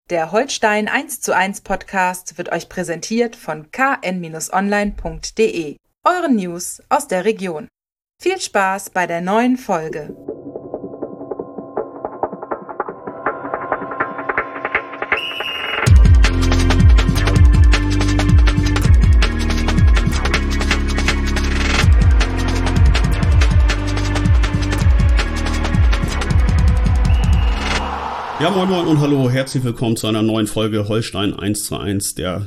Der Holstein 1:1 Podcast wird euch präsentiert von kn-online.de, euren News aus der Region. Viel Spaß bei der neuen Folge. Ja, moin moin und hallo, herzlich willkommen zu einer neuen Folge Holstein 1:1, der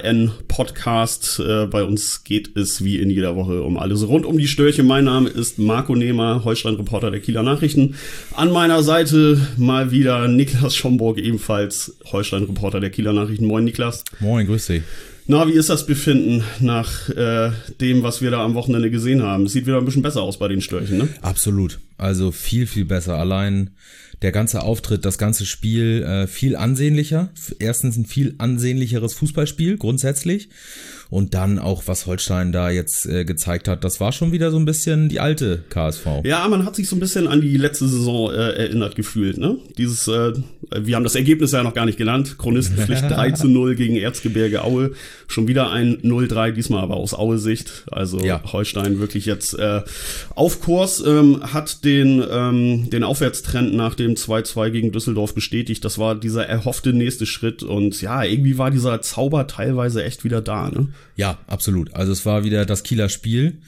KN-Podcast. Bei uns geht es wie in jeder Woche um alles rund um die Störche. Mein Name ist Marco Nehmer, Holstein-Reporter der Kieler Nachrichten. An meiner Seite mal wieder Niklas Schomburg, ebenfalls Holstein-Reporter der Kieler Nachrichten. Moin Niklas. Moin, grüß dich. Na, wie ist das Befinden nach dem, was wir da am Wochenende gesehen haben? Es sieht wieder ein bisschen besser aus bei den Störchen, ne? Absolut, also viel, viel besser. Allein der ganze Auftritt, das ganze Spiel viel ansehnlicher. Erstens ein viel ansehnlicheres Fußballspiel grundsätzlich. Und dann auch, was Holstein da jetzt gezeigt hat, das war schon wieder so ein bisschen die alte KSV. Ja, man hat sich so ein bisschen an die letzte Saison erinnert gefühlt, ne? Dieses, wir haben das Ergebnis ja noch gar nicht genannt. Chronistenpflicht 3:0 gegen Erzgebirge Aue. Schon wieder ein 0:3, diesmal aber aus Aue-Sicht. Also ja. Holstein wirklich jetzt auf Kurs, hat den Aufwärtstrend nach dem 2:2 gegen Düsseldorf bestätigt. Das war dieser erhoffte nächste Schritt. Und ja, irgendwie war dieser Zauber teilweise echt wieder da, ne? Ja, absolut. Also es war wieder das Kieler Spiel.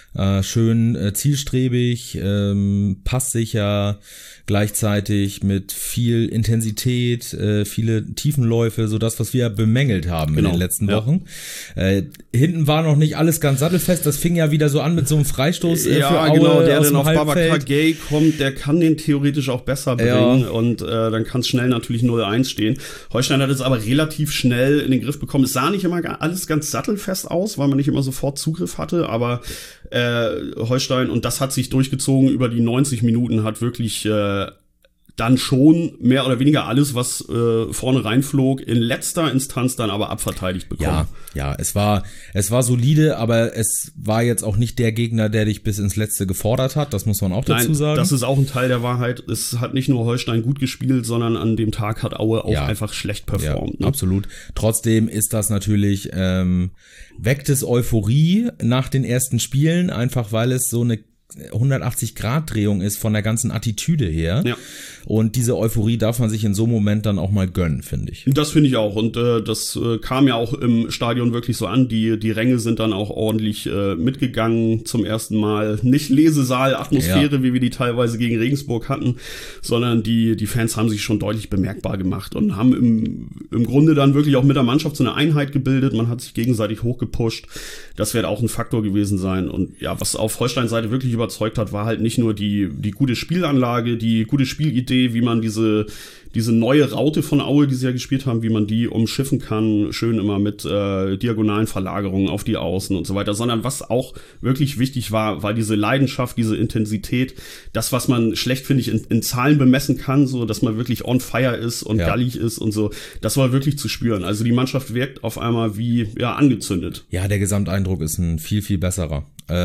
Schön zielstrebig, passsicher, gleichzeitig mit viel Intensität, viele Tiefenläufe, so das, was wir bemängelt haben in den letzten Wochen. Hinten war noch nicht alles ganz sattelfest, das fing ja wieder so an mit so einem Freistoß für Aue, genau, der aus dann dem auf Halbfeld. Babacar Gay kommt, der kann den theoretisch auch besser bringen und dann kann es schnell natürlich 0:1 stehen. Holstein hat es aber relativ schnell in den Griff bekommen. Es sah nicht immer alles ganz sattelfest aus, weil man nicht immer sofort Zugriff hatte, aber Holstein, und das hat sich durchgezogen über die 90 Minuten, hat wirklich dann schon mehr oder weniger alles, was vorne reinflog, in letzter Instanz dann aber abverteidigt bekommen. Ja, es war solide, aber es war jetzt auch nicht der Gegner, der dich bis ins Letzte gefordert hat, das muss man auch dazu sagen. Das ist auch ein Teil der Wahrheit. Es hat nicht nur Holstein gut gespielt, sondern an dem Tag hat Aue auch einfach schlecht performt. Ja, ne? Absolut. Trotzdem ist das natürlich, weckt es Euphorie nach den ersten Spielen, einfach weil es so eine 180-Grad-Drehung ist von der ganzen Attitüde her. Ja. Und diese Euphorie darf man sich in so einem Moment dann auch mal gönnen, finde ich. Das finde ich auch. Und das kam ja auch im Stadion wirklich so an. Die Ränge sind dann auch ordentlich mitgegangen zum ersten Mal. Nicht Lesesaal-Atmosphäre, wie wir die teilweise gegen Regensburg hatten, sondern die Fans haben sich schon deutlich bemerkbar gemacht und haben im Grunde dann wirklich auch mit der Mannschaft so eine Einheit gebildet. Man hat sich gegenseitig hochgepusht. Das wird auch ein Faktor gewesen sein. Und ja, was auf Holstein-Seite wirklich überzeugt hat, war halt nicht nur die gute Spielanlage, die gute Spielidee, wie man diese neue Raute von Aue, die sie ja gespielt haben, wie man die umschiffen kann, schön immer mit diagonalen Verlagerungen auf die Außen und so weiter, sondern was auch wirklich wichtig war diese Leidenschaft, diese Intensität, das, was man schlecht, finde ich, in Zahlen bemessen kann, so, dass man wirklich on fire ist und gallig ist und so, das war wirklich zu spüren. Also die Mannschaft wirkt auf einmal wie, angezündet. Ja, der Gesamteindruck ist ein viel, viel besserer.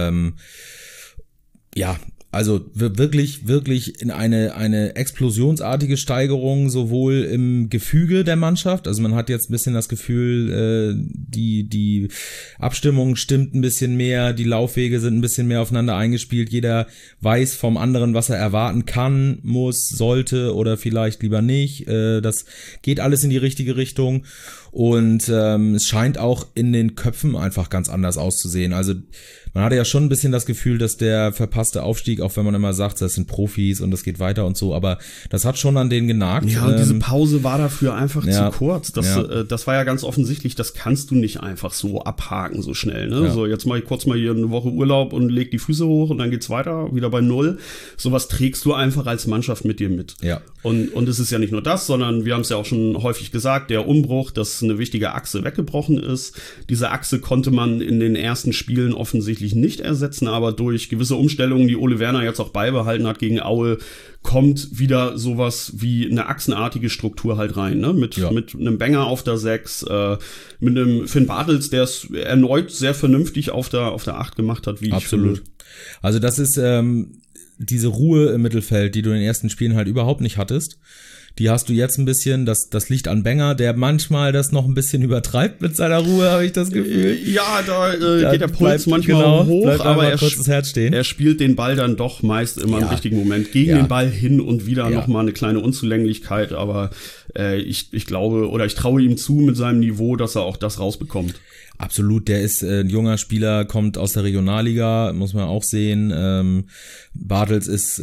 Also wirklich, wirklich in eine explosionsartige Steigerung, sowohl im Gefüge der Mannschaft, also man hat jetzt ein bisschen das Gefühl, die Abstimmung stimmt ein bisschen mehr, die Laufwege sind ein bisschen mehr aufeinander eingespielt, jeder weiß vom anderen, was er erwarten kann, muss, sollte oder vielleicht lieber nicht, das geht alles in die richtige Richtung. Und es scheint auch in den Köpfen einfach ganz anders auszusehen. Also man hatte ja schon ein bisschen das Gefühl, dass der verpasste Aufstieg, auch wenn man immer sagt, das sind Profis und das geht weiter und so, aber das hat schon an denen genagt. Ja, und diese Pause war dafür einfach zu kurz. Das war ja ganz offensichtlich, das kannst du nicht einfach so abhaken so schnell. Ne? Ja. So, jetzt mache ich kurz mal hier eine Woche Urlaub und leg die Füße hoch und dann geht's weiter, wieder bei 0. Sowas trägst du einfach als Mannschaft mit dir mit. Ja. Und es ist ja nicht nur das, sondern wir haben es ja auch schon häufig gesagt, der Umbruch, dass eine wichtige Achse weggebrochen ist. Diese Achse konnte man in den ersten Spielen offensichtlich nicht ersetzen, aber durch gewisse Umstellungen, die Ole Werner jetzt auch beibehalten hat gegen Aue, kommt wieder sowas wie eine achsenartige Struktur halt rein, ne? Mit einem Banger auf der 6, mit einem Finn Bartels, der es erneut sehr vernünftig auf der 8 gemacht hat, wie Absolut. Ich finde. Also das ist diese Ruhe im Mittelfeld, die du in den ersten Spielen halt überhaupt nicht hattest. Die hast du jetzt ein bisschen, das liegt an Benger, der manchmal das noch ein bisschen übertreibt mit seiner Ruhe, habe ich das Gefühl. Ja, da geht der Puls manchmal hoch, aber er spielt den Ball dann doch meist immer im richtigen Moment gegen den Ball hin und wieder nochmal eine kleine Unzulänglichkeit, aber ich glaube oder ich traue ihm zu mit seinem Niveau, dass er auch das rausbekommt. Absolut, der ist ein junger Spieler, kommt aus der Regionalliga, muss man auch sehen. Bartels ist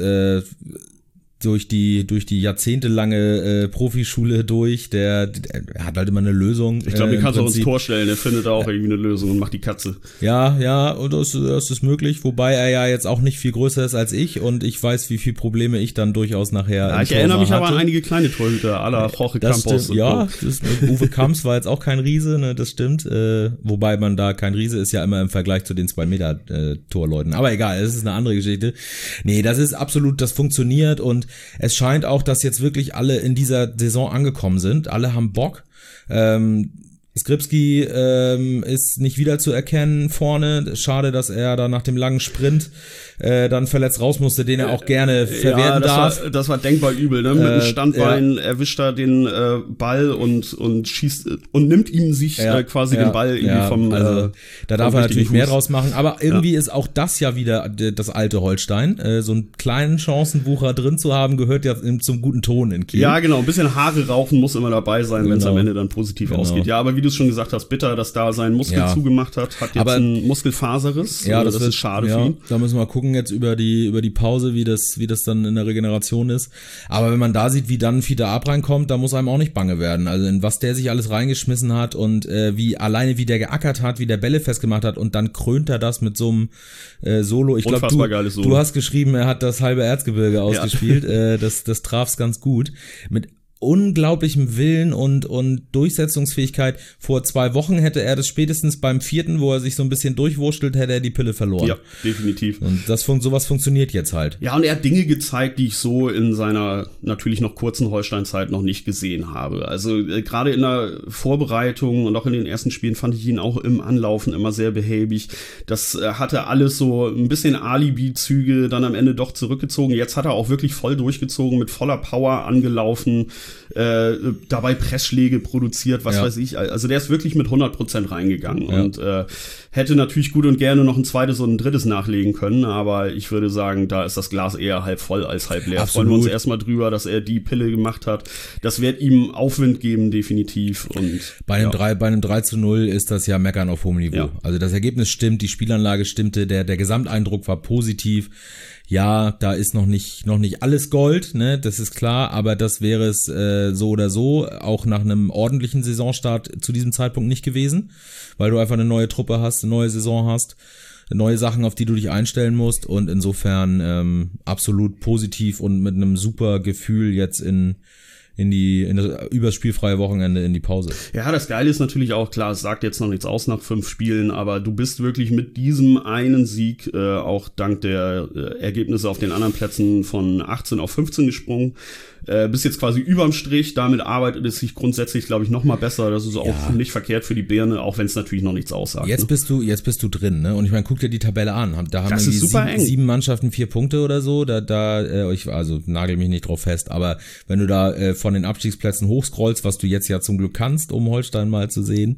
durch die jahrzehntelange Profischule durch, der hat halt immer eine Lösung. Ich glaube, den kannst du auch ins Tor stellen, der findet da auch irgendwie eine Lösung und macht die Katze. Ja, und das ist möglich, wobei er ja jetzt auch nicht viel größer ist als ich und ich weiß, wie viele Probleme ich dann durchaus nachher ich erinnere mich aber an einige kleine Torhüter, à la Jorge Campos. Uwe Kamps war jetzt auch kein Riese, ne, das stimmt, wobei man da kein Riese ist ja immer im Vergleich zu den 2 Meter Torleuten, aber egal, das ist eine andere Geschichte. Nee, das ist absolut, das funktioniert und es scheint auch, dass jetzt wirklich alle in dieser Saison angekommen sind. Alle haben Bock. Skripski ist nicht wieder zu erkennen vorne. Schade, dass er da nach dem langen Sprint dann verletzt raus musste, den er auch gerne verwerten darf. Das war denkbar übel, ne? Mit dem Standbein erwischt er den Ball und schießt und nimmt ihm quasi den Ball irgendwie vom da darf er natürlich mehr draus machen, aber irgendwie ist auch das ja wieder das alte Holstein. So einen kleinen Chancenwucher drin zu haben, gehört ja zum guten Ton in Kiel. Ja, genau, ein bisschen Haare rauchen muss immer dabei sein, wenn es am Ende dann positiv ausgeht. Ja, aber wie du es schon gesagt hast, bitter, dass da sein Muskel zugemacht hat jetzt einen Muskelfaserriss. Ja, das ist schade für ihn. Da müssen wir gucken jetzt über die Pause, wie das dann in der Regeneration ist. Aber wenn man da sieht, wie dann Fiete Ab reinkommt, da muss einem auch nicht bange werden. Also in was der sich alles reingeschmissen hat und wie der geackert hat, wie der Bälle festgemacht hat und dann krönt er das mit so einem Solo. Ich glaube, du hast geschrieben, er hat das halbe Erzgebirge ausgespielt. Das traf's ganz gut. Mit unglaublichem Willen und Durchsetzungsfähigkeit. Vor 2 Wochen hätte er das spätestens beim 4., wo er sich so ein bisschen durchwurschtelt, hätte er die Pille verloren. Ja, definitiv. Und sowas funktioniert jetzt halt. Ja, und er hat Dinge gezeigt, die ich so in seiner natürlich noch kurzen Holstein-Zeit noch nicht gesehen habe. Also gerade in der Vorbereitung und auch in den ersten Spielen fand ich ihn auch im Anlaufen immer sehr behäbig. Das hatte alles so ein bisschen Alibi-Züge, dann am Ende doch zurückgezogen. Jetzt hat er auch wirklich voll durchgezogen, mit voller Power angelaufen, dabei Pressschläge produziert, was weiß ich. Also der ist wirklich mit 100% reingegangen und hätte natürlich gut und gerne noch ein zweites und ein drittes nachlegen können, aber ich würde sagen, da ist das Glas eher halb voll als halb leer. Absolut. Freuen wir uns erstmal drüber, dass er die Pille gemacht hat. Das wird ihm Aufwind geben, definitiv. Und bei einem 3:0 ist das ja Meckern auf hohem Niveau. Ja. Also das Ergebnis stimmt, die Spielanlage stimmte, der Gesamteindruck war positiv. Ja, da ist noch nicht alles Gold, ne, das ist klar, aber das wäre es so oder so auch nach einem ordentlichen Saisonstart zu diesem Zeitpunkt nicht gewesen, weil du einfach eine neue Truppe hast, eine neue Saison hast, neue Sachen, auf die du dich einstellen musst und insofern absolut positiv und mit einem super Gefühl jetzt in das übers spielfreie Wochenende in die Pause. Ja, das Geile ist natürlich auch, klar, es sagt jetzt noch nichts aus nach 5 Spielen, aber du bist wirklich mit diesem einen Sieg auch dank der Ergebnisse auf den anderen Plätzen von 18 auf 15 gesprungen. Bist jetzt quasi überm Strich, damit arbeitet es sich grundsätzlich, glaube ich, noch mal besser. Das ist auch nicht verkehrt für die Birne, auch wenn es natürlich noch nichts aussagt. Jetzt bist du drin, ne? Und ich meine, guck dir die Tabelle an. Da haben wir 7 Mannschaften 4 Punkte oder so. Also nagel mich nicht drauf fest, aber wenn du da von den Abstiegsplätzen hochscrollst, was du jetzt ja zum Glück kannst, um Holstein mal zu sehen,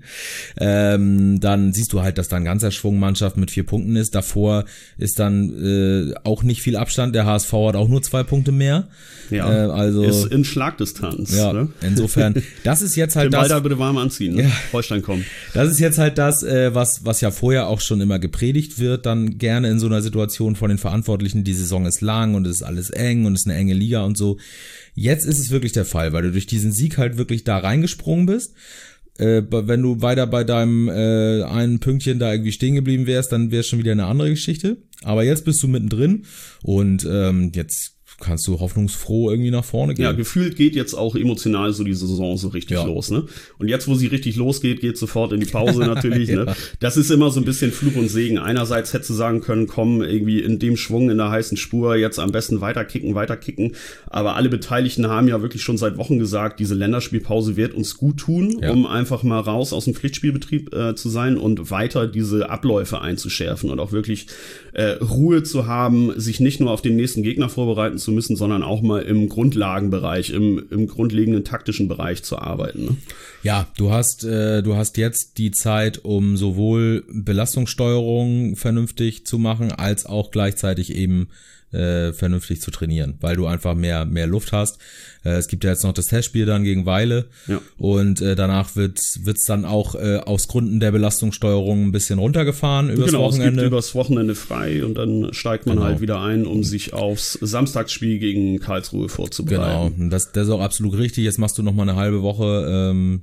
dann siehst du halt, dass da ein ganzer Schwung Mannschaft mit 4 Punkten ist. Davor ist dann auch nicht viel Abstand. Der HSV hat auch nur 2 Punkte mehr. Ja, also ist in Schlagdistanz. Ja, ne? Insofern, das ist jetzt halt das. Den Ball da bitte warm anziehen, ne? Ja. Holstein kommt. Das ist jetzt halt das, was ja vorher auch schon immer gepredigt wird, dann gerne in so einer Situation von den Verantwortlichen, die Saison ist lang und es ist alles eng und es ist eine enge Liga und so. Jetzt ist es wirklich der Fall, weil du durch diesen Sieg halt wirklich da reingesprungen bist. Wenn du weiter bei deinem einen Pünktchen da irgendwie stehen geblieben wärst, dann wäre es schon wieder eine andere Geschichte. Aber jetzt bist du mittendrin und jetzt kannst du hoffnungsfroh irgendwie nach vorne gehen. Ja, gefühlt geht jetzt auch emotional so die Saison so richtig los, ne? Und jetzt, wo sie richtig losgeht, geht sofort in die Pause natürlich, ne? Das ist immer so ein bisschen Fluch und Segen. Einerseits hättest du sagen können, komm, irgendwie in dem Schwung, in der heißen Spur, jetzt am besten weiterkicken. Aber alle Beteiligten haben ja wirklich schon seit Wochen gesagt, diese Länderspielpause wird uns gut tun, um einfach mal raus aus dem Pflichtspielbetrieb zu sein und weiter diese Abläufe einzuschärfen und auch wirklich Ruhe zu haben, sich nicht nur auf den nächsten Gegner vorbereiten zu müssen, sondern auch mal im Grundlagenbereich, im grundlegenden taktischen Bereich zu arbeiten. Ne? Ja, du hast jetzt die Zeit, um sowohl Belastungssteuerung vernünftig zu machen, als auch gleichzeitig eben vernünftig zu trainieren, weil du einfach mehr Luft hast. Es gibt ja jetzt noch das Testspiel dann gegen Weile und danach wird's dann auch aus Gründen der Belastungssteuerung ein bisschen runtergefahren übers Wochenende. Es gibt übers Wochenende frei und dann steigt man halt wieder ein, um sich aufs Samstagsspiel gegen Karlsruhe vorzubereiten. Genau, und das ist auch absolut richtig. Jetzt machst du noch mal eine halbe Woche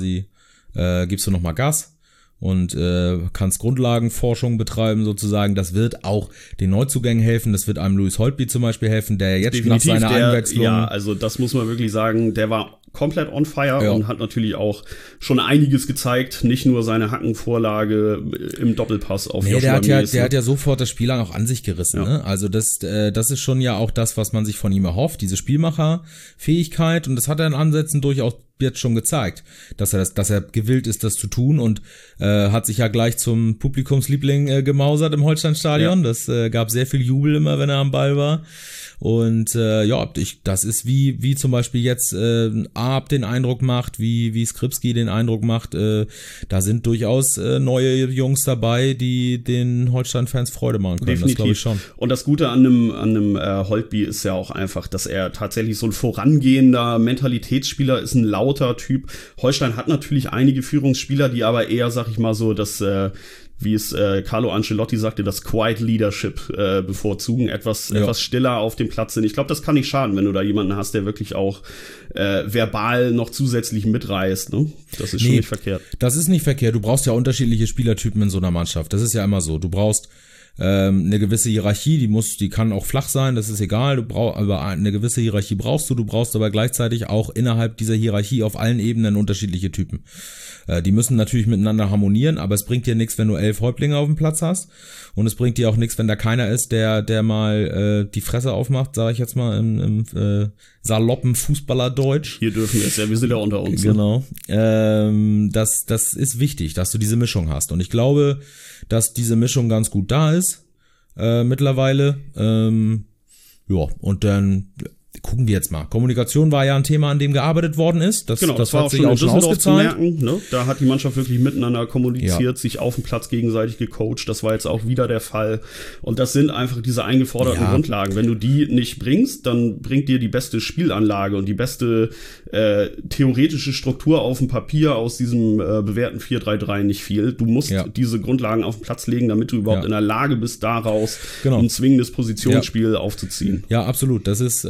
gibst du noch mal Gas und kannst Grundlagenforschung betreiben sozusagen. Das wird auch den Neuzugängen helfen. Das wird einem Louis Holtby zum Beispiel helfen, der jetzt definitiv nach seiner Einwechslung... Ja, also das muss man wirklich sagen, der war komplett on fire und hat natürlich auch schon einiges gezeigt, nicht nur seine Hackenvorlage im Doppelpass auf Joshua Mies. Der hat ja sofort das Spiel lang auch an sich gerissen. Ne? Also das ist schon ja auch das, was man sich von ihm erhofft, diese Spielmacherfähigkeit, und das hat er in Ansätzen durchaus jetzt schon gezeigt, dass er gewillt ist, das zu tun, und hat sich ja gleich zum Publikumsliebling gemausert im Holsteinstadion. Das gab sehr viel Jubel immer, wenn er am Ball war. Und das ist wie zum Beispiel jetzt Arp den Eindruck macht, wie Skripski den Eindruck macht. Da sind durchaus neue Jungs dabei, die den Holstein-Fans Freude machen können. Definitiv. Das glaube ich schon. Und das Gute an einem Holtby ist ja auch einfach, dass er tatsächlich so ein vorangehender Mentalitätsspieler ist, ein lauter Typ. Holstein hat natürlich einige Führungsspieler, die aber eher, sag ich mal so, dass wie es Carlo Ancelotti sagte, das Quiet Leadership bevorzugen, etwas stiller auf dem Platz sind. Ich glaube, das kann nicht schaden, wenn du da jemanden hast, der wirklich auch verbal noch zusätzlich mitreißt. Ne? Das ist schon nicht verkehrt. Das ist nicht verkehrt. Du brauchst ja unterschiedliche Spielertypen in so einer Mannschaft. Das ist ja immer so. Du brauchst eine gewisse Hierarchie, die kann auch flach sein, das ist egal, aber eine gewisse Hierarchie brauchst du brauchst aber gleichzeitig auch innerhalb dieser Hierarchie auf allen Ebenen unterschiedliche Typen. Die müssen natürlich miteinander harmonieren, aber es bringt dir nichts, wenn du 11 Häuptlinge auf dem Platz hast, und es bringt dir auch nichts, wenn da keiner ist, der mal die Fresse aufmacht, sage ich jetzt mal im saloppen Fußballerdeutsch. Hier dürfen wir es ja, wir sind ja unter uns. Genau. Das ist wichtig, dass du diese Mischung hast, und ich glaube, dass diese Mischung ganz gut da ist mittlerweile. Und dann gucken wir jetzt mal. Kommunikation war ja ein Thema, an dem gearbeitet worden ist. Das war auch schon in Düsseldorf zu merken. Ne? Da hat die Mannschaft wirklich miteinander kommuniziert, sich auf dem Platz gegenseitig gecoacht. Das war jetzt auch wieder der Fall. Und das sind einfach diese eingeforderten Grundlagen. Wenn du die nicht bringst, dann bringt dir die beste Spielanlage und die beste theoretische Struktur auf dem Papier aus diesem bewährten 4-3-3 nicht viel. Du musst diese Grundlagen auf den Platz legen, damit du überhaupt in der Lage bist, daraus ein zwingendes Positionsspiel aufzuziehen. Ja, absolut. Das ist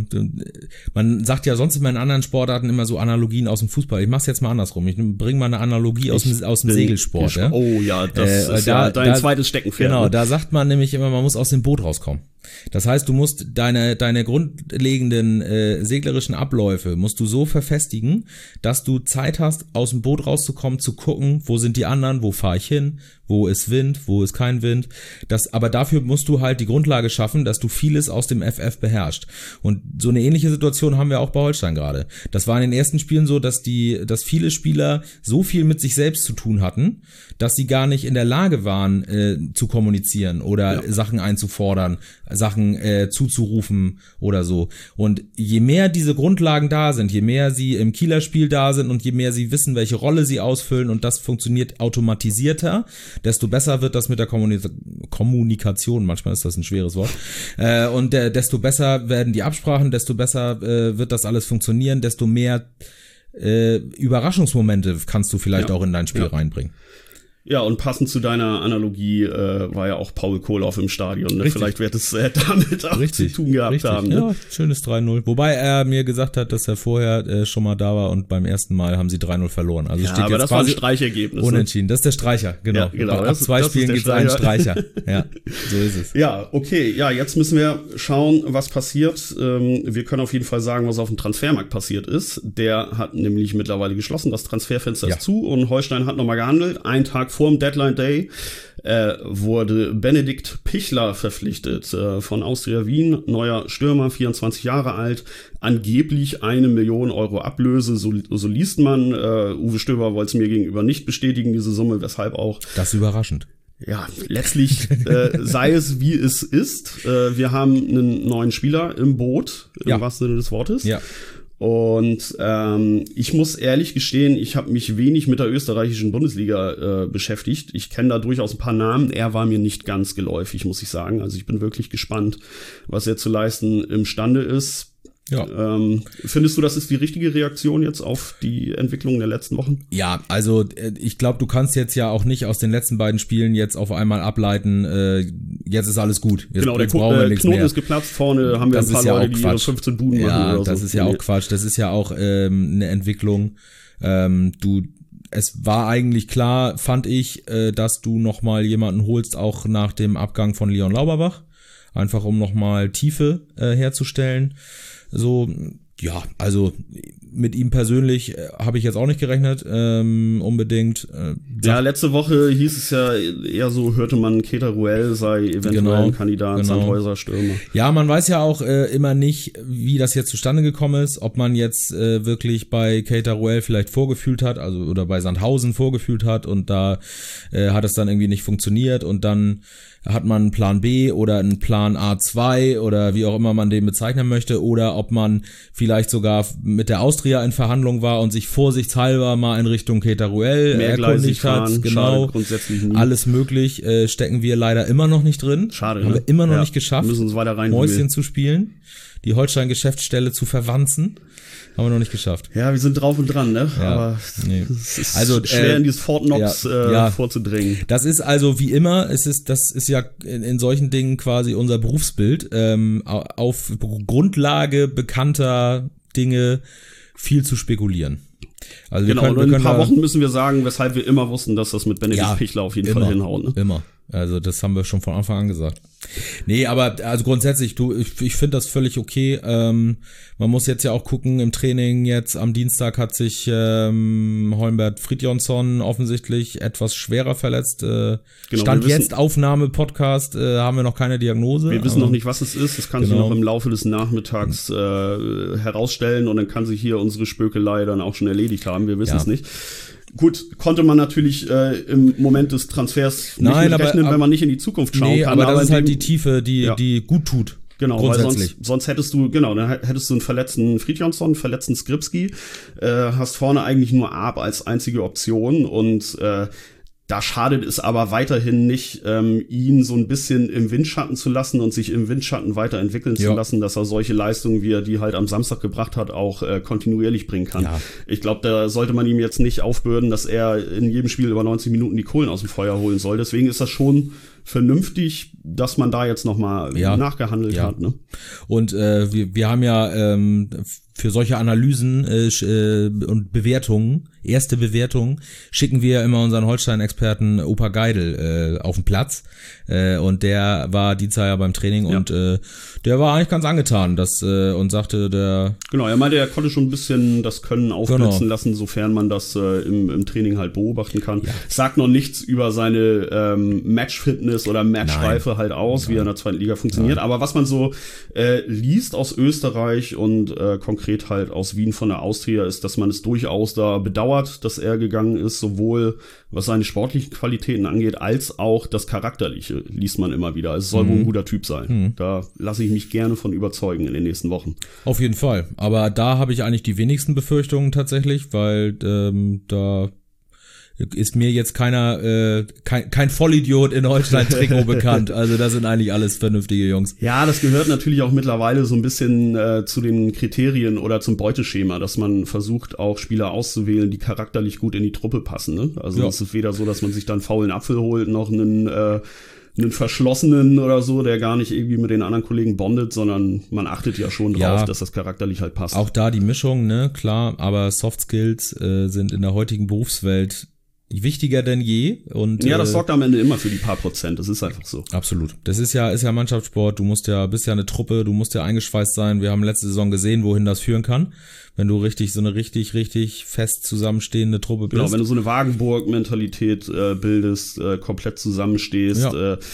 man sagt ja sonst immer in anderen Sportarten immer so Analogien aus dem Fußball. Ich mach's jetzt mal andersrum. Ich bringe mal eine Analogie aus dem Segelsport. Ja? Oh ja, das ist ja dein zweites Steckenpferd. Genau, da sagt man nämlich immer, man muss aus dem Boot rauskommen. Das heißt, du musst deine grundlegenden seglerischen Abläufe musst du so verfestigen, dass du Zeit hast, aus dem Boot rauszukommen, zu gucken, wo sind die anderen, wo fahre ich hin, wo ist Wind, wo ist kein Wind. Aber dafür musst du halt die Grundlage schaffen, dass du vieles aus dem FF beherrschst. Und so eine ähnliche Situation haben wir auch bei Holstein gerade. Das war in den ersten Spielen so, dass viele Spieler so viel mit sich selbst zu tun hatten, dass sie gar nicht in der Lage waren, zu kommunizieren oder Sachen einzufordern, Sachen zuzurufen oder so. Und je mehr diese Grundlagen da sind, je mehr sie im Kieler Spiel da sind und je mehr sie wissen, welche Rolle sie ausfüllen, und das funktioniert automatisierter, desto besser wird das mit der Kommunikation, manchmal ist das ein schweres Wort, und desto besser werden die Absprachen, desto besser wird das alles funktionieren, desto mehr Überraschungsmomente kannst du vielleicht auch in dein Spiel reinbringen. Ja, und passend zu deiner Analogie war ja auch Paul Kohlhoff im Stadion. Ne? Vielleicht wird es damit auch zu tun gehabt haben. Ne? Ja, schönes 3-0. Wobei er mir gesagt hat, dass er vorher schon mal da war, und beim ersten Mal haben sie 3-0 verloren. Also steht aber jetzt das war ein Streichergebnis. Unentschieden. Das ist der Streicher, genau. Ja, Ab 2 Spielen gibt es einen Streicher. Ja, so ist es. Ja, okay. Ja, jetzt müssen wir schauen, was passiert. Wir können auf jeden Fall sagen, was auf dem Transfermarkt passiert ist. Der hat nämlich mittlerweile geschlossen. Das Transferfenster ist zu, und Holstein hat nochmal gehandelt. Einen Tag vor dem Deadline Day wurde Benedikt Pichler verpflichtet von Austria Wien, neuer Stürmer, 24 Jahre alt, angeblich 1 Million Euro Ablöse, so liest man. Uwe Stöber wollte es mir gegenüber nicht bestätigen, diese Summe, weshalb auch. Das ist überraschend. Ja, letztlich sei es wie es ist. Wir haben einen neuen Spieler im Boot, im wahrsten Sinne des Wortes. Ja. Und ich muss ehrlich gestehen, ich habe mich wenig mit der österreichischen Bundesliga beschäftigt. Ich kenne da durchaus ein paar Namen. Er war mir nicht ganz geläufig, muss ich sagen. Also ich bin wirklich gespannt, was er zu leisten imstande ist. Ja. Findest du, das ist die richtige Reaktion jetzt auf die Entwicklung der letzten Wochen? Ja, also ich glaube, du kannst jetzt ja auch nicht aus den letzten beiden Spielen jetzt auf einmal ableiten, jetzt ist alles gut. Jetzt, genau, der Knoten ist geplatzt, vorne haben wir ein paar Leute, die ihre 15 Buden machen oder so. Das ist ja auch Quatsch, das ist ja auch eine Entwicklung. Es war eigentlich klar, fand ich, dass du nochmal jemanden holst, auch nach dem Abgang von Leon Lauberbach, einfach um nochmal Tiefe herzustellen. So, ja, also mit ihm persönlich habe ich jetzt auch nicht gerechnet, unbedingt. Ja, letzte Woche hieß es ja eher so, hörte man, Keita Ruel sei eventuell ein Kandidat, Sandhäuser Stürmer. Ja, man weiß ja auch immer nicht, wie das jetzt zustande gekommen ist, ob man jetzt wirklich bei Keita Ruel vielleicht vorgefühlt hat, also oder bei Sandhausen vorgefühlt hat und da hat es dann irgendwie nicht funktioniert und dann hat man einen Plan B oder einen Plan A2 oder wie auch immer man den bezeichnen möchte oder ob man vielleicht sogar mit der Austria in Verhandlung war und sich vorsichtshalber mal in Richtung Keita Ruel erkundigt hat. Genau, alles möglich, stecken wir leider immer noch nicht drin. Schade, haben wir immer noch nicht geschafft, müssen uns weiter rein Mäuschen zu spielen, die Holstein-Geschäftsstelle zu verwanzen. Haben wir noch nicht geschafft. Ja, wir sind drauf und dran, ne? Ja, aber es ist also, schwer in dieses Fort Knox vorzudringen. Das ist also wie immer, das ist ja in solchen Dingen quasi unser Berufsbild, auf Grundlage bekannter Dinge viel zu spekulieren. Also genau, und in ein paar Wochen müssen wir sagen, weshalb wir immer wussten, dass das mit Benedikt Pichler auf jeden Fall hinhaut. Ne? Immer. Also das haben wir schon von Anfang an gesagt. Nee, aber also grundsätzlich, ich finde das völlig okay. Man muss jetzt ja auch gucken, im Training jetzt am Dienstag hat sich Holmbert Fridjonsson offensichtlich etwas schwerer verletzt. Stand jetzt Aufnahme-Podcast, haben wir noch keine Diagnose. Wir wissen noch nicht, was es ist. Das kann sich noch im Laufe des Nachmittags herausstellen und dann kann sich hier unsere Spökelei dann auch schon erledigt haben. Wir wissen es nicht. Gut, konnte man natürlich im Moment des Transfers nicht rechnen, wenn man nicht in die Zukunft schauen kann. Aber das ist halt die Tiefe, die gut tut. Genau, weil sonst hättest du einen verletzten Fridjonsson, einen verletzten Skripski, hast vorne eigentlich nur Arp als einzige Option und da schadet es aber weiterhin nicht, ihn so ein bisschen im Windschatten zu lassen und sich im Windschatten weiterentwickeln zu lassen, dass er solche Leistungen, wie er die halt am Samstag gebracht hat, auch kontinuierlich bringen kann. Ja. Ich glaube, da sollte man ihm jetzt nicht aufbürden, dass er in jedem Spiel über 90 Minuten die Kohlen aus dem Feuer holen soll. Deswegen ist das schon vernünftig, dass man da jetzt nochmal nachgehandelt hat. Ne? Und wir haben ja für solche Analysen und Bewertungen, erste Bewertungen, schicken wir immer unseren Holstein-Experten Opa Geidel auf den Platz. Und der war Dienstag ja beim Training und der war eigentlich ganz angetan und sagte, Genau, er meinte, er konnte schon ein bisschen das Können aufblitzen lassen, sofern man das im Training halt beobachten kann. Ja. Sagt noch nichts über seine Matchfitness oder Matchreife halt aus, wie er in der zweiten Liga funktioniert. Aber was man so liest aus Österreich und konkret halt aus Wien von der Austria, ist, dass man es durchaus da bedauert, dass er gegangen ist, sowohl was seine sportlichen Qualitäten angeht, als auch das Charakterliche, liest man immer wieder. Es soll wohl ein guter Typ sein. Da lasse ich mich gerne von überzeugen in den nächsten Wochen. Auf jeden Fall. Aber da habe ich eigentlich die wenigsten Befürchtungen tatsächlich, weil da ist mir jetzt kein Vollidiot in Holstein-Trikot bekannt. Also das sind eigentlich alles vernünftige Jungs. Ja, das gehört natürlich auch mittlerweile so ein bisschen zu den Kriterien oder zum Beuteschema, dass man versucht, auch Spieler auszuwählen, die charakterlich gut in die Truppe passen. Ne? Also es ist weder so, dass man sich dann faulen Apfel holt, noch einen Verschlossenen oder so, der gar nicht irgendwie mit den anderen Kollegen bondet, sondern man achtet ja schon drauf, dass das charakterlich halt passt. Auch da die Mischung, ne, klar, aber Soft Skills sind in der heutigen Berufswelt wichtiger denn je. Und das sorgt am Ende immer für die paar Prozent, das ist einfach so. Absolut. Das ist ja Mannschaftssport, bist ja eine Truppe, du musst ja eingeschweißt sein. Wir haben letzte Saison gesehen, wohin das führen kann, wenn du so eine richtig fest zusammenstehende Truppe bist. Genau, wenn du so eine Wagenburg-Mentalität bildest, komplett zusammenstehst,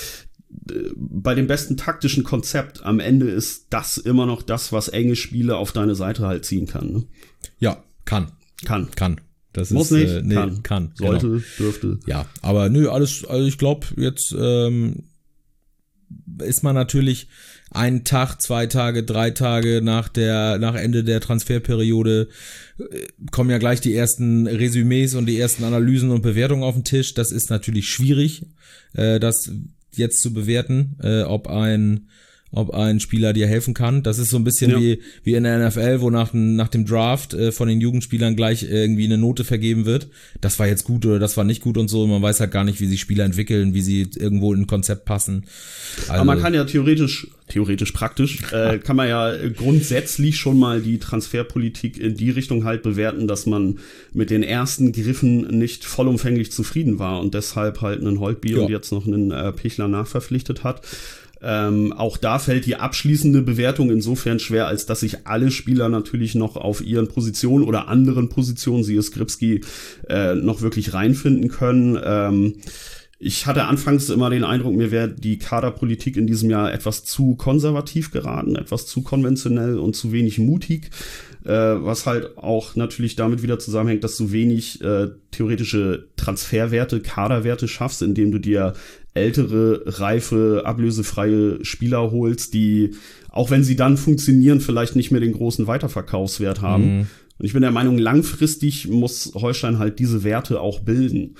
bei dem besten taktischen Konzept am Ende ist das immer noch das, was enge Spiele auf deine Seite halt ziehen kann. Ne? Ja, kann. Das muss ist, nicht, kann. Sollte, genau. Dürfte. Ja, aber alles, also ich glaube, jetzt ist man natürlich einen Tag, 2 Tage, 3 Tage nach Ende der Transferperiode kommen ja gleich die ersten Resümees und die ersten Analysen und Bewertungen auf den Tisch. Das ist natürlich schwierig, das jetzt zu bewerten, ob ein Spieler dir helfen kann. Das ist so ein bisschen wie in der NFL, wo nach dem Draft von den Jugendspielern gleich irgendwie eine Note vergeben wird. Das war jetzt gut oder das war nicht gut und so. Man weiß halt gar nicht, wie sich Spieler entwickeln, wie sie irgendwo in ein Konzept passen. Also, aber man kann ja theoretisch praktisch, kann man ja grundsätzlich schon mal die Transferpolitik in die Richtung halt bewerten, dass man mit den ersten Griffen nicht vollumfänglich zufrieden war und deshalb halt einen Holtby und jetzt noch einen Pichler nachverpflichtet hat. Auch da fällt die abschließende Bewertung insofern schwer, als dass sich alle Spieler natürlich noch auf ihren Positionen oder anderen Positionen, siehe Skripski, noch wirklich reinfinden können. Ich hatte anfangs immer den Eindruck, mir wäre die Kaderpolitik in diesem Jahr etwas zu konservativ geraten, etwas zu konventionell und zu wenig mutig, was halt auch natürlich damit wieder zusammenhängt, dass du wenig theoretische Transferwerte, Kaderwerte schaffst, indem du dir ältere, reife, ablösefreie Spieler holst, die, auch wenn sie dann funktionieren, vielleicht nicht mehr den großen Weiterverkaufswert haben. Mhm. Und ich bin der Meinung, langfristig muss Holstein halt diese Werte auch bilden.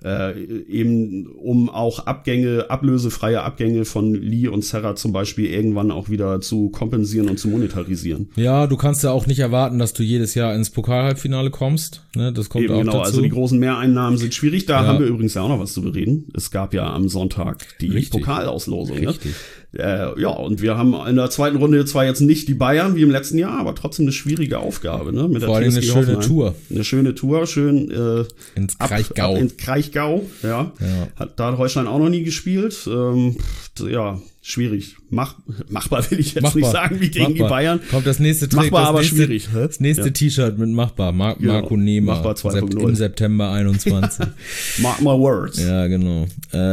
Eben um auch ablösefreie Abgänge von Lee und Serra zum Beispiel irgendwann auch wieder zu kompensieren und zu monetarisieren. Ja, du kannst ja auch nicht erwarten, dass du jedes Jahr ins Pokalhalbfinale kommst. Ne, das kommt eben auch dazu. Also die großen Mehreinnahmen sind schwierig. Da haben wir übrigens ja auch noch was zu bereden. Es gab ja am Sonntag die Pokalauslosung. Richtig. Ja, und wir haben in der zweiten Runde zwar jetzt nicht die Bayern wie im letzten Jahr, aber trotzdem eine schwierige Aufgabe. Ne? Mit vor allem eine schöne Tour. Eine schöne Tour, schön ins Kraichgau. Ins Kraichgau, ja. Da hat Holstein auch noch nie gespielt. Ja, schwierig. Machbar will ich jetzt nicht sagen, wie gegen die Bayern. Kommt das nächste Machbar, aber schwierig. Das nächste T-Shirt mit Machbar. Marco Nehmer. Machbar 2.0. Im September 21. Mark my words. Ja, genau.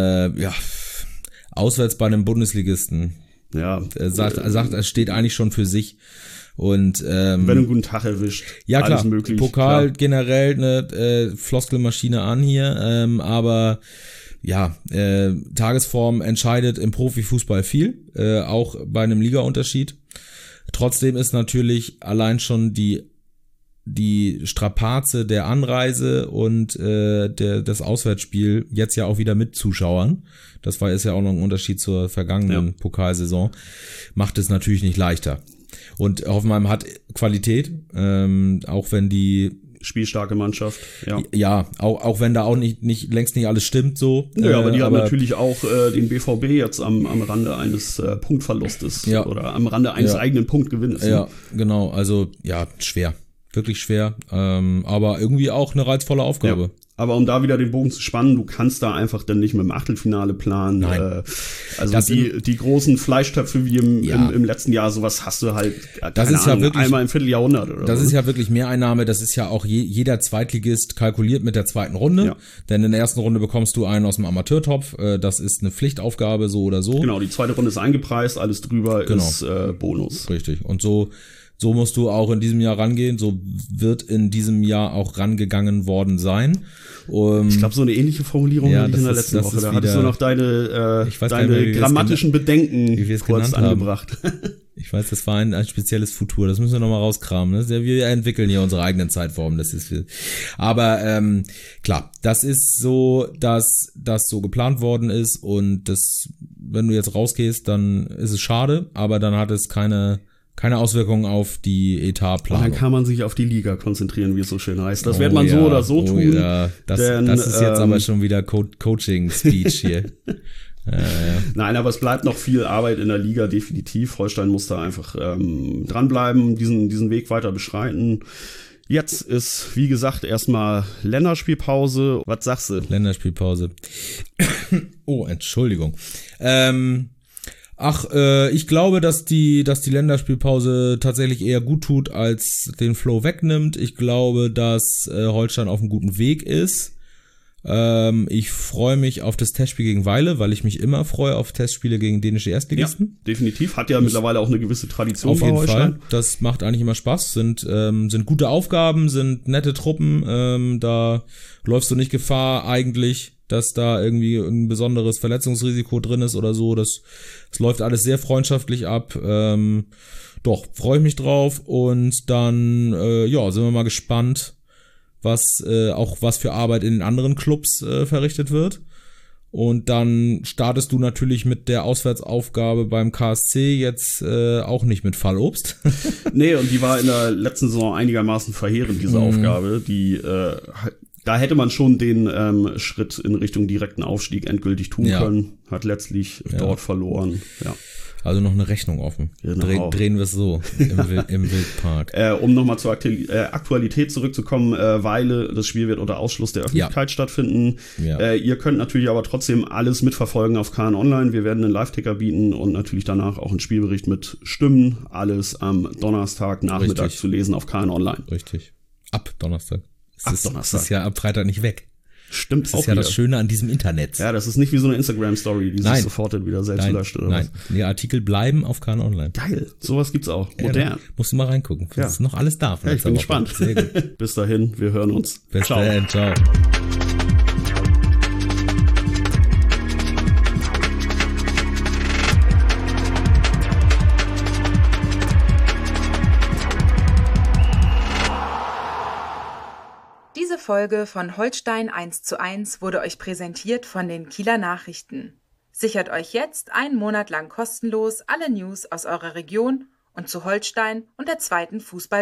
Auswärts bei einem Bundesligisten. Ja. Er sagt, es steht eigentlich schon für sich. Und wenn du einen guten Tag erwischt, ja klar, alles möglich. Pokal klar. Generell eine Floskelmaschine an hier, aber ja, Tagesform entscheidet im Profifußball viel, auch bei einem Ligaunterschied. Trotzdem ist natürlich allein schon die Strapaze der Anreise und das Auswärtsspiel jetzt ja auch wieder mit Zuschauern. Das ist ja auch noch ein Unterschied zur vergangenen Pokalsaison. Macht es natürlich nicht leichter. Und Hoffenheim hat Qualität, auch wenn die spielstarke Mannschaft, ja, auch wenn da auch längst nicht alles stimmt so. Ja, aber die haben natürlich auch den BVB jetzt am Rande eines Punktverlustes oder am Rande eines eigenen Punktgewinnes. Ja, genau, also ja, schwer. Wirklich schwer, aber irgendwie auch eine reizvolle Aufgabe. Ja, aber um da wieder den Bogen zu spannen, du kannst da einfach dann nicht mit dem Achtelfinale planen. Nein. Also die großen Fleischtöpfe wie im letzten Jahr, sowas hast du halt einmal im Vierteljahrhundert oder das ist ja wirklich Mehreinnahme, das ist ja auch jeder Zweitligist kalkuliert mit der zweiten Runde, denn in der ersten Runde bekommst du einen aus dem Amateurtopf, das ist eine Pflichtaufgabe so oder so. Genau, die zweite Runde ist eingepreist, alles drüber ist Bonus. Richtig, und so musst du auch in diesem Jahr rangehen, so wird in diesem Jahr auch rangegangen worden sein. Ich glaube, so eine ähnliche Formulierung hatte ich in der letzten Woche. Da hattest du noch deine grammatischen Bedenken kurz angebracht. Ich weiß, das war ein spezielles Futur, das müssen wir nochmal rauskramen. Ne? Wir entwickeln hier unsere eigenen Zeitformen. Aber klar, das ist so, dass das so geplant worden ist und das, wenn du jetzt rausgehst, dann ist es schade, aber dann hat es keine Auswirkungen auf die Etatplanung. Dann kann man sich auf die Liga konzentrieren, wie es so schön heißt. Das wird man so oder so tun. Ja. Das ist jetzt aber schon wieder Coaching-Speech hier. Ja. Nein, aber es bleibt noch viel Arbeit in der Liga, definitiv. Holstein muss da einfach dranbleiben, diesen Weg weiter beschreiten. Jetzt ist, wie gesagt, erstmal Länderspielpause. Was sagst du? Länderspielpause. Oh, Entschuldigung. Ich glaube, dass die Länderspielpause tatsächlich eher gut tut, als den Flow wegnimmt. Ich glaube, dass Holstein auf einem guten Weg ist. Ich freue mich auf das Testspiel gegen Weile, weil ich mich immer freue auf Testspiele gegen dänische Erstligisten. Ja, definitiv. Hat ja mittlerweile auch eine gewisse Tradition. Auf jeden Fall. Das macht eigentlich immer Spaß. Sind gute Aufgaben, sind nette Truppen. Da läufst du nicht Gefahr eigentlich, dass da irgendwie ein besonderes Verletzungsrisiko drin ist oder so. Das läuft alles sehr freundschaftlich ab. Doch, freue ich mich drauf. Und dann, sind wir mal gespannt, was für Arbeit in den anderen Clubs verrichtet wird. Und dann startest du natürlich mit der Auswärtsaufgabe beim KSC jetzt auch nicht mit Fallobst. Nee, und die war in der letzten Saison einigermaßen verheerend, diese Aufgabe. Da hätte man schon den Schritt in Richtung direkten Aufstieg endgültig tun können. Hat letztlich dort verloren, ja. Also noch eine Rechnung offen. Genau. Drehen wir es so im Wildpark. Um nochmal zur Aktualität zurückzukommen, Weile, das Spiel wird unter Ausschluss der Öffentlichkeit stattfinden. Ja. Ihr könnt natürlich aber trotzdem alles mitverfolgen auf KN Online. Wir werden einen Live-Ticker bieten und natürlich danach auch einen Spielbericht mit Stimmen. Alles am Donnerstag Nachmittag zu lesen auf KN Online. Richtig. Ab Donnerstag. Es ist ja ab Freitag nicht weg. Stimmt, das ist ja das Schöne an diesem Internet. Ja, das ist nicht wie so eine Instagram-Story, die sich sofort dann wieder selbst löscht oder was. Die Artikel bleiben auf KN Online. Geil, sowas gibt's auch. Modern. Musst du mal reingucken. Das ist noch alles da. Ja, ich bin gespannt. Sehr gut. Bis dahin, wir hören uns. Bis dann, ciao. Diese Folge von Holstein 1:1 wurde euch präsentiert von den Kieler Nachrichten. Sichert euch jetzt einen Monat lang kostenlos alle News aus eurer Region und zu Holstein und der 2.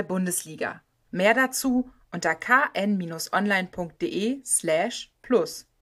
Fußball-Bundesliga. Mehr dazu unter kn-online.de/plus.